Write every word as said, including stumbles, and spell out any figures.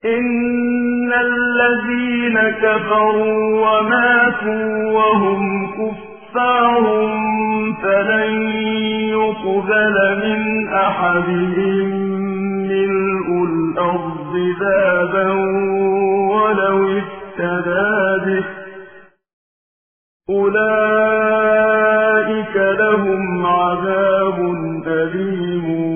إن الذين كفروا وماتوا وهم كفار فلن يقبل من أحدهم ملء الأرض ذهبا ولو افتدى به أولئك لهم عذاب أليم